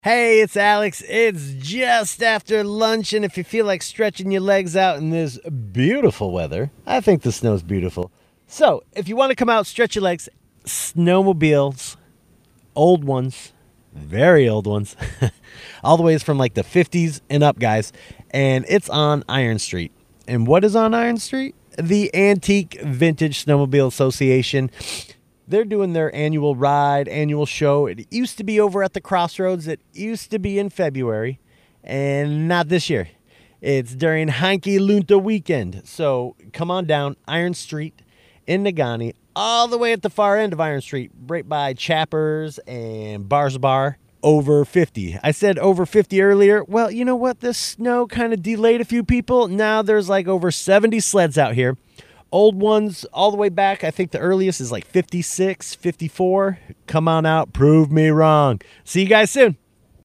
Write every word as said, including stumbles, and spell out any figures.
Hey, it's Alex. It's just after lunch, and if you feel like stretching your legs out in this beautiful weather, I think the snow's beautiful. So, if you want to come out, stretch your legs, snowmobiles, old ones, very old ones, all the way from like the fifties and up, guys. And it's on Iron Street. And what is on Iron Street? The Antique Vintage Snowmobile Association. They're doing their annual ride, annual show. It used to be over at the Crossroads. It used to be in February, and not this year. It's during Heinke Lunta weekend. So come on down Iron Street in Negaunee, all the way at the far end of Iron Street, right by Chappers and Bars Bar. Over fifty. I said over fifty earlier. Well, you know what? This snow kind of delayed a few people. Now there's like over seventy sleds out here. Old ones all the way back. I think the earliest is like fifty-six, fifty-four. Come on out. Prove me wrong. See you guys soon.